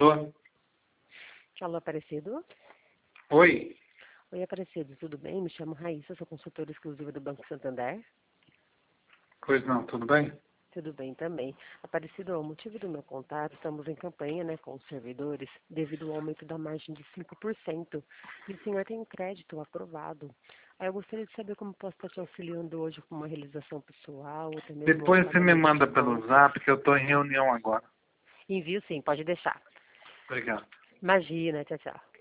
Tô. Alô, Aparecido? Oi. Oi, Aparecido, tudo bem? Me chamo Raíssa, sou consultora exclusiva do Banco Santander. Pois não, tudo bem? Tudo bem também. Aparecido, o motivo do meu contato, estamos em campanha com os servidores devido ao aumento da margem de 5%. E o senhor tem um crédito aprovado. Aí eu gostaria de saber como posso estar te auxiliando hoje com uma realização pessoal, ou até mesmo um Depois você me pagamento de manda pelo contas. zap que eu tô em reunião agora. Envio sim, pode deixar. Obrigado. Imagina, tchau, tchau.